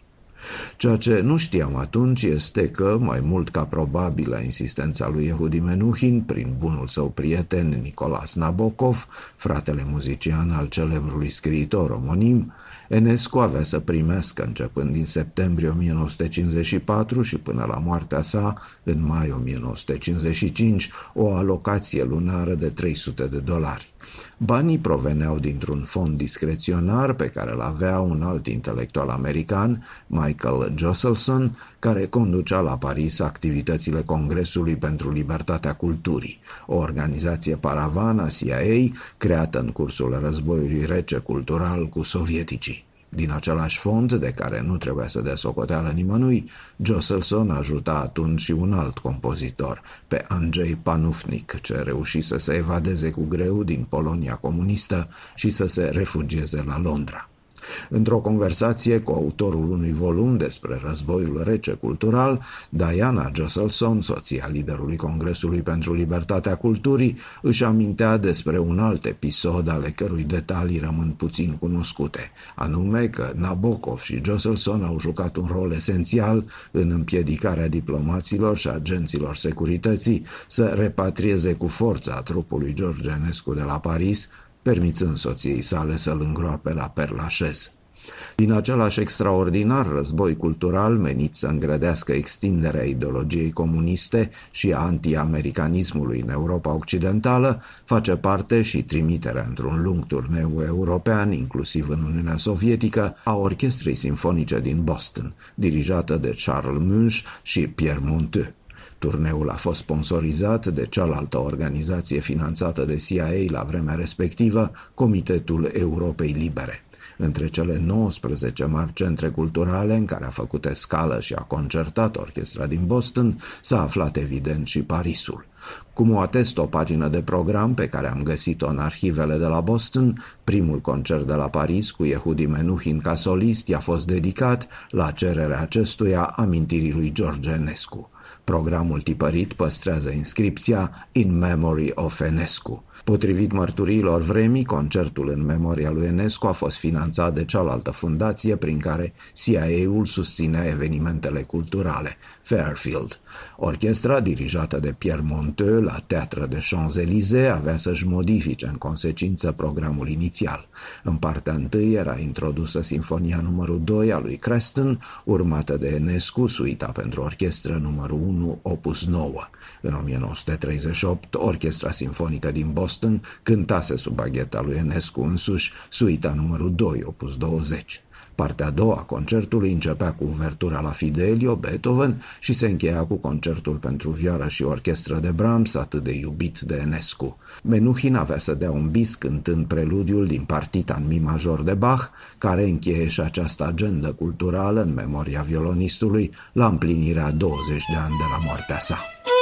[SPEAKER 7] Ceea ce nu știam atunci este că, mai mult ca probabil la insistența lui Yehudi Menuhin, prin bunul său prieten Nicolas Nabokov, fratele muzician al celebrului scriitor omonim, Enescu avea să primească, începând din septembrie o mie nouă sute cincizeci și patru și până la moartea sa, în mai o mie nouă sute cincizeci și cinci, o alocație lunară de trei sute de dolari. Banii proveneau dintr-un fond discreționar pe care îl avea un alt intelectual american, Michael Josselson, care conducea la Paris activitățile Congresului pentru Libertatea Culturii, o organizație paravan a C I A creată în cursul războiului rece cultural cu sovieticii. Din același fond, de care nu trebuia să dea socoteală nimănui, Josselson ajuta atunci și un alt compozitor, pe Andrzej Panufnik, ce reuși să se evadeze cu greu din Polonia comunistă și să se refugieze la Londra. Într-o conversație cu autorul unui volum despre războiul rece cultural, Diana Josselson, soția liderului Congresului pentru Libertatea Culturii, își amintea despre un alt episod ale cărui detalii rămân puțin cunoscute, anume că Nabokov și Josselson au jucat un rol esențial în împiedicarea diplomaților și agenților securității să repatrieze cu forța trupul George Enescu de la Paris, permițând soției sale să-l îngroape la Père Lachaise. Din același extraordinar război cultural menit să îngrădească extinderea ideologiei comuniste și a anti-americanismului în Europa Occidentală, face parte și trimiterea într-un lung turneu european, inclusiv în Uniunea Sovietică, a Orchestrei Simfonice din Boston, dirijată de Charles Munch și Pierre Monteux. Turneul a fost sponsorizat de cealaltă organizație finanțată de C I A la vremea respectivă, Comitetul Europei Libere. Între cele nouăsprezece mari centre culturale în care a făcut escală și a concertat orchestra din Boston, s-a aflat evident și Parisul. Cum o atestă o pagină de program pe care am găsit-o în arhivele de la Boston, primul concert de la Paris cu Yehudi Menuhin ca solist i-a fost dedicat, la cererea acestuia, amintirii lui George Enescu. Programul tipărit păstrează inscripția In Memory of Enescu. Potrivit mărturiilor vremii, concertul în memoria lui Enescu a fost finanțat de cealaltă fundație prin care C I A-ul susținea evenimentele culturale, Fairfield. Orchestra, dirijată de Pierre Monteux la Teatre de Champs-Élysées, avea să-și modifice în consecință programul inițial. În partea întâi era introdusă sinfonia numărul doi a lui Creston, urmată de Enescu, suita pentru orchestră numărul unu, opus nouă. În o mie nouă sute treizeci și opt, Orchestra Simfonică din Boston cântase sub bagheta lui Enescu însuși suita numărul doi, opus douăzeci. Partea a doua a concertului începea cu uvertura la Fidelio, Beethoven, și se încheia cu concertul pentru vioară și orchestră de Brahms, atât de iubit de Enescu. Menuhin avea să dea un bis cântând preludiul din partita în mi major de Bach, care încheie și această agendă culturală în memoria violonistului la împlinirea douăzeci de ani de la moartea sa.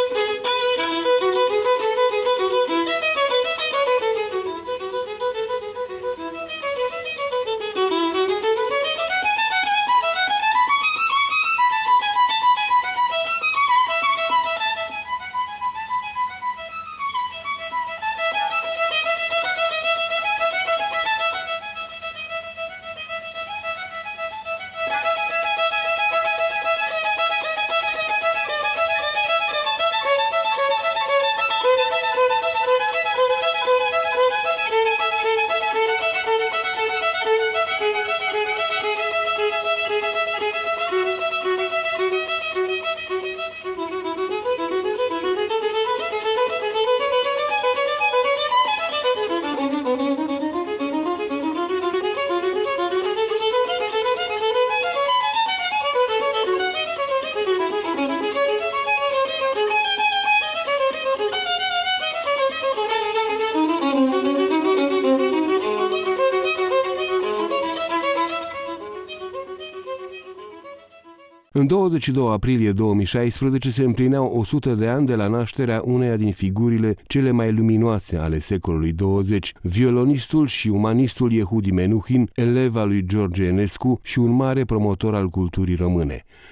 [SPEAKER 2] În douăzeci și doi aprilie două mii șaisprezece se împlineau o sută de ani de la nașterea uneia din figurile cele mai luminoase ale secolului douăzeci, violonistul și umanistul Yehudi Menuhin, elev al lui George Enescu și un mare promotor al culturii române.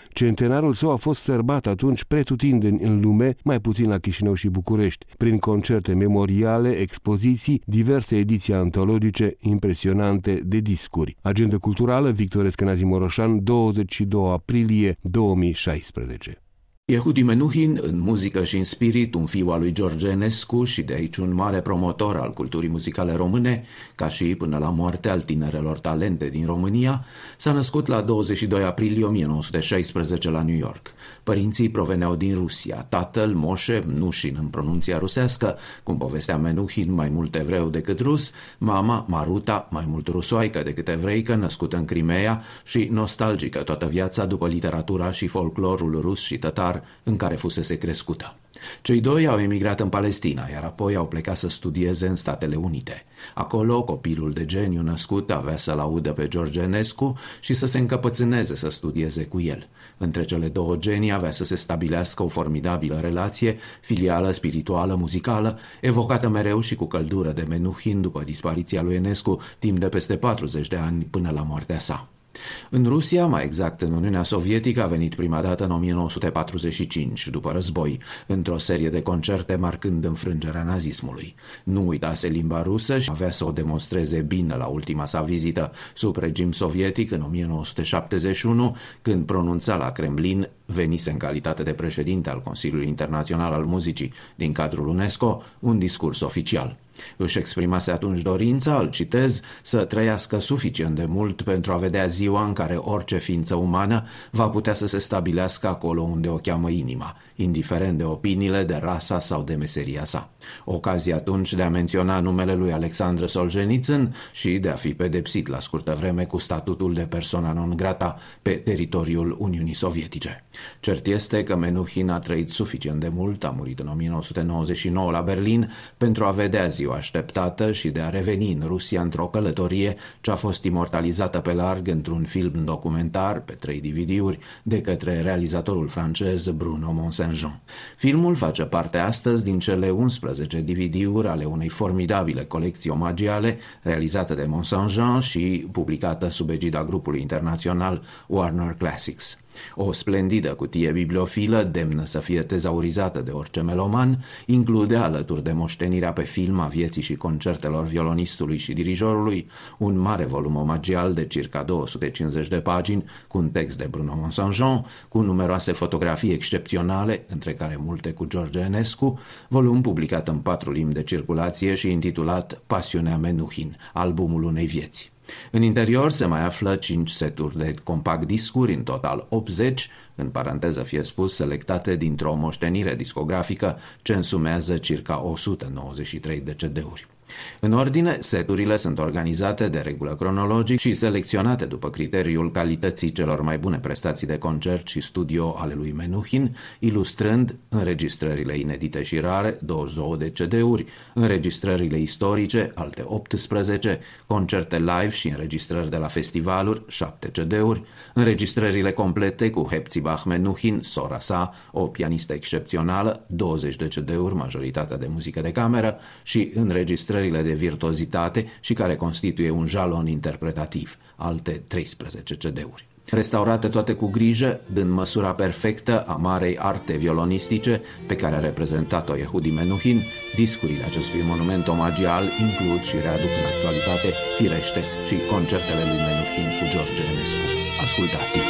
[SPEAKER 2] Centenarul său a fost sărbat atunci pretutindeni în lume, mai puțin la Chișinău și București, prin concerte memoriale, expoziții, diverse ediții antologice impresionante de discuri. Agenda culturală, Victor Eschenazimoroșan, douăzeci și doi aprilie două mii șaisprezece.
[SPEAKER 7] Yehudi Menuhin, în muzică și în spirit, un fiu al lui George Enescu și de aici un mare promotor al culturii muzicale române, ca și până la moarte al tinerelor talente din România, s-a născut la douăzeci și doi aprilie o mie nouă sute șaisprezece la New York. Părinții proveneau din Rusia, tatăl, Moșe, Nușin în pronunția rusească, cum povestea Menuhin, mai mult evreu decât rus, mama, Maruta, mai mult rusoaică decât evreică, născută în Crimea și nostalgică toată viața după literatura și folclorul rus și tătar în care fusese crescută. Cei doi au emigrat în Palestina, iar apoi au plecat să studieze în Statele Unite. Acolo, copilul de geniu născut avea să-l audă pe George Enescu și să se încăpățâneze să studieze cu el. Între cele două genii avea să se stabilească o formidabilă relație, filială, spirituală, muzicală, evocată mereu și cu căldură de Menuhin după dispariția lui Enescu, timp de peste patruzeci de ani până la moartea sa. În Rusia, mai exact în Uniunea Sovietică, a venit prima dată în o mie nouă sute patruzeci și cinci, după război, într-o serie de concerte marcând înfrângerea nazismului. Nu uitase limba rusă și avea să o demonstreze bine la ultima sa vizită sub regim sovietic în o mie nouă sute șaptezeci și unu, când pronunța la Kremlin, venise în calitate de președinte al Consiliului Internațional al Muzicii din cadrul UNESCO, un discurs oficial. Își exprimase atunci dorința, îl citez, să trăiască suficient de mult pentru a vedea ziua în care orice ființă umană va putea să se stabilească acolo unde o cheamă inima, indiferent de opiniile, de rasa sau de meseria sa. Ocazia atunci de a menționa numele lui Alexandru Solzhenitsyn și de a fi pedepsit la scurtă vreme cu statutul de persona non grata pe teritoriul Uniunii Sovietice. Cert este că Menuhin a trăit suficient de mult, a murit în o mie nouă sute nouăzeci și nouă la Berlin, pentru a vedea ziua așteptată și de a reveni în Rusia într-o călătorie ce a fost imortalizată pe larg într-un film documentar pe trei D V D-uri de către realizatorul francez Bruno Mont-Saint-Jean. Filmul face parte astăzi din cele unsprezece D V D-uri ale unei formidabile colecții omagiale realizate de Mont-Saint-Jean și publicată sub egida grupului internațional Warner Classics. O splendidă cutie bibliofilă, demnă să fie tezaurizată de orice meloman, include, alături de moștenirea pe film a vieții și concertelor violonistului și dirijorului, un mare volum omagial de circa două sute cincizeci de pagini, cu un text de Bruno Mont-Saint-Jean, cu numeroase fotografii excepționale, între care multe cu George Enescu, volum publicat în patru limbi de circulație și intitulat Pasiunea Menuhin, albumul unei vieți. În interior se mai află cinci seturi de compact discuri, în total optzeci, în paranteză fie spus, selectate dintr-o moștenire discografică ce însumează circa o sută nouăzeci și trei de C D-uri. În ordine, seturile sunt organizate de regulă cronologic și selecționate după criteriul calității celor mai bune prestații de concert și studio ale lui Menuhin, ilustrând înregistrările inedite și rare, douăzeci și două de C D-uri, înregistrările istorice, alte optsprezece, concerte live și înregistrări de la festivaluri, șapte C D-uri, înregistrările complete cu Hepzibah Menuhin, sora sa, o pianistă excepțională, douăzeci de C D-uri, majoritatea de muzică de cameră, și înregistrările de virtuozitate și care constituie un jalon interpretativ, alte treisprezece C D-uri. Restaurate toate cu grijă, dând măsura perfectă a marei arte violonistice pe care a reprezentat-o Yehudi Menuhin, discurile acestui monument omagial includ și readuc în actualitate, firește, și concertele lui Menuhin cu George Enescu. Ascultați-i!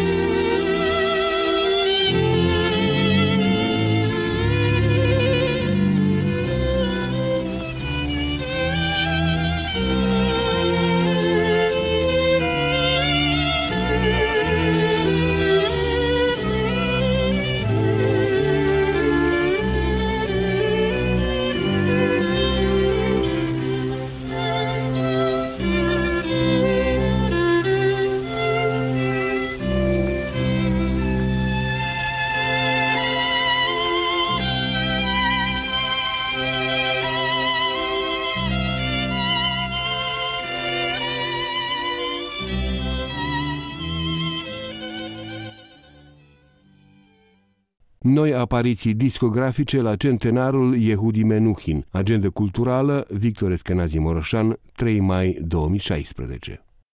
[SPEAKER 2] Noi apariții discografice la centenarul Yehudi Menuhin. Agenda culturală, Victor Eschenazimoroșan, trei mai două mii șaisprezece.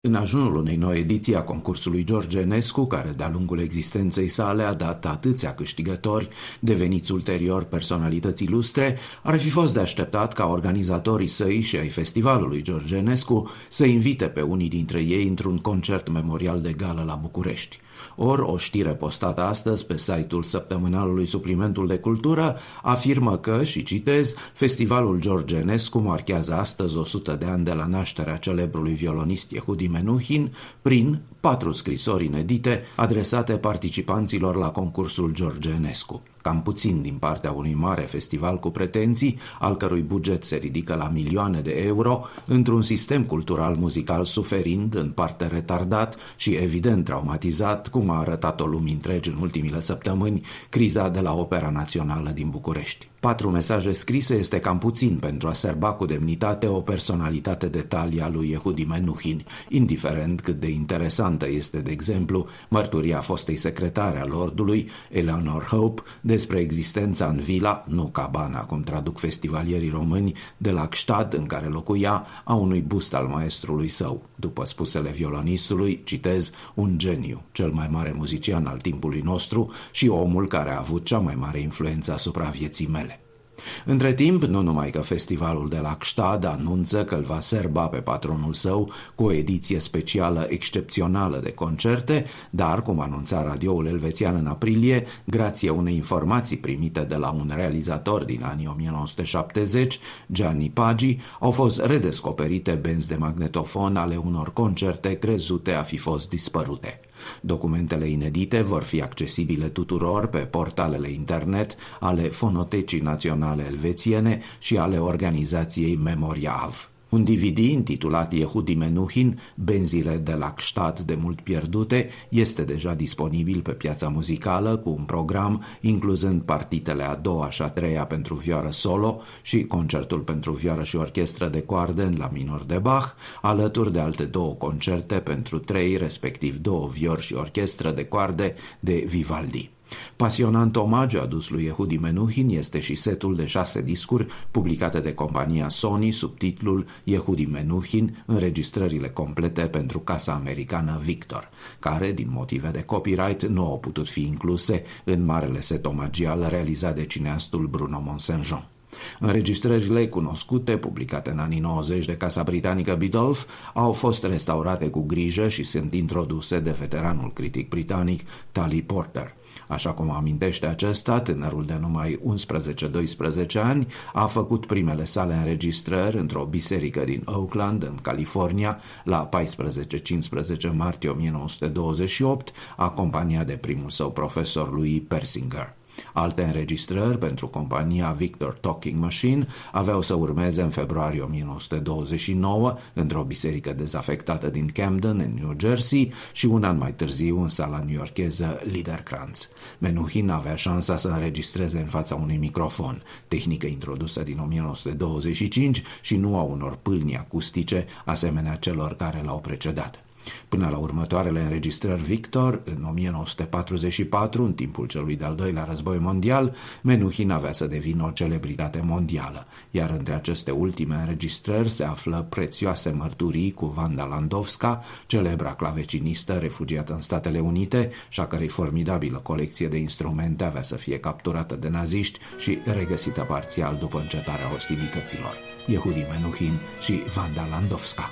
[SPEAKER 7] În ajunul unei noi ediții a concursului George Enescu, care de-a lungul existenței sale a dat atâția câștigători, deveniți ulterior personalități ilustre, ar fi fost de așteptat ca organizatorii săi și ai festivalului George Enescu să invite pe unii dintre ei într-un concert memorial de gală la București. Or, o știre postată astăzi pe site-ul săptămânalului Suplimentul de Cultură afirmă că, și citez, festivalul George Enescu marchează astăzi o sută de ani de la nașterea celebrului violonist Yehudi Menuhin prin patru scrisori inedite adresate participanților la concursul George Enescu. Cam puțin din partea unui mare festival cu pretenții, al cărui buget se ridică la milioane de euro, într-un sistem cultural muzical suferind, în parte retardat și evident traumatizat, cum a arătat-o lumii întregi în ultimile săptămâni, criza de la Opera Națională din București. Patru mesaje scrise este cam puțin pentru a serba cu demnitate o personalitate de talia lui Yehudi Menuhin, indiferent cât de interesantă este, de exemplu, mărturia fostei secretare a Lordului, Eleanor Hope, despre existența în vila, nu cabana, cum traduc festivalierii români, de la Gstad, în care locuia, a unui bust al maestrului său. După spusele violonistului, citez, un geniu, cel mai mare muzician al timpului nostru și omul care a avut cea mai mare influență asupra vieții mele. Între timp, nu numai că festivalul de la Gstad anunță că îl va serba pe patronul său cu o ediție specială excepțională de concerte, dar, cum anunța radioul elvețian în aprilie, grație unei informații primite de la un realizator din anii o mie nouă sute șaptezeci, Gianni Pagi, au fost redescoperite benzi de magnetofon ale unor concerte crezute a fi fost dispărute. Documentele inedite vor fi accesibile tuturor pe portalele internet ale Fonotecii Naționale Elvețiene și ale organizației Memoriav. Un D V D intitulat Yehudi Menuhin, benzile de la Gstad de mult pierdute, este deja disponibil pe piața muzicală cu un program incluzând partitele a doua și a treia pentru vioară solo și concertul pentru vioară și orchestră de coarde în la minor de Bach, alături de alte două concerte pentru trei, respectiv două viori și orchestră de coarde de Vivaldi. Pasionant omagiu adus lui Yehudi Menuhin este și setul de șase discuri publicate de compania Sony sub titlul Yehudi Menuhin, înregistrările complete pentru casa americană Victor, care, din motive de copyright, nu au putut fi incluse în marele set omagial realizat de cineastul Bruno Mont-Saint-Jean. Înregistrările cunoscute, publicate în anii nouăzeci de casa britanică Biddulph, au fost restaurate cu grijă și sunt introduse de veteranul critic britanic Tally Porter. Așa cum amintește acesta, tânărul de numai unsprezece doisprezece ani a făcut primele sale înregistrări într-o biserică din Oakland, în California, la paisprezece-cincisprezece martie o mie nouă sute douăzeci și opt, acompaniat de primul său profesor lui Persinger. Alte înregistrări pentru compania Victor Talking Machine aveau să urmeze în februarie o mie nouă sute douăzeci și nouă într-o biserică dezafectată din Camden, în New Jersey, și un an mai târziu în sala newyorkeză Liederkranz. Menuhin avea șansa să înregistreze în fața unui microfon, tehnică introdusă din o mie nouă sute douăzeci și cinci și nu a unor pâlni acustice asemenea celor care l-au precedat. Până la următoarele înregistrări Victor, în o mie nouă sute patruzeci și patru, în timpul celui de-al doilea război mondial, Menuhin avea să devină o celebritate mondială, iar între aceste ultime înregistrări se află prețioase mărturii cu Wanda Landowska, celebra clavecinistă refugiată în Statele Unite și a cărei formidabilă colecție de instrumente avea să fie capturată de naziști și regăsită parțial după încetarea ostilităților. Yehudi Menuhin și Wanda Landowska.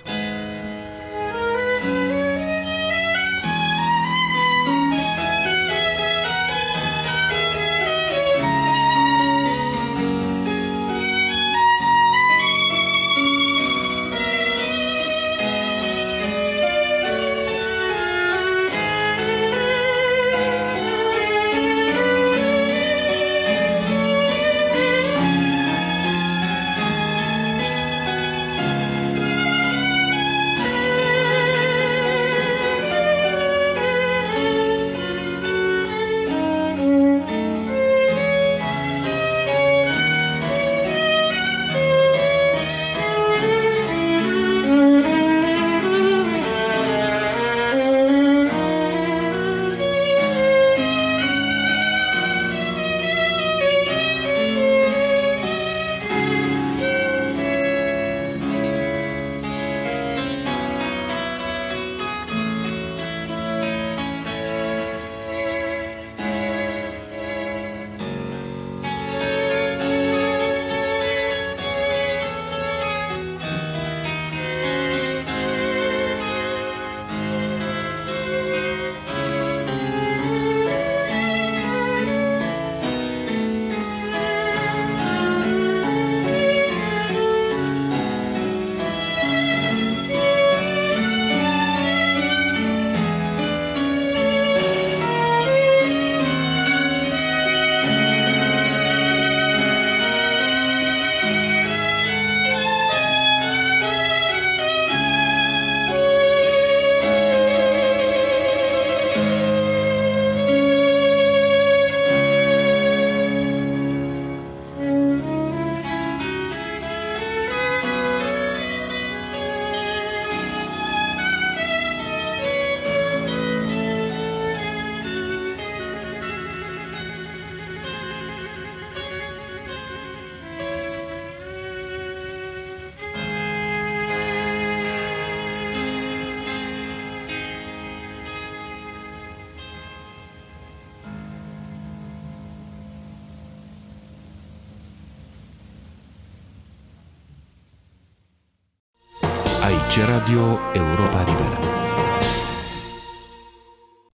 [SPEAKER 2] Aici Radio Europa Liberă.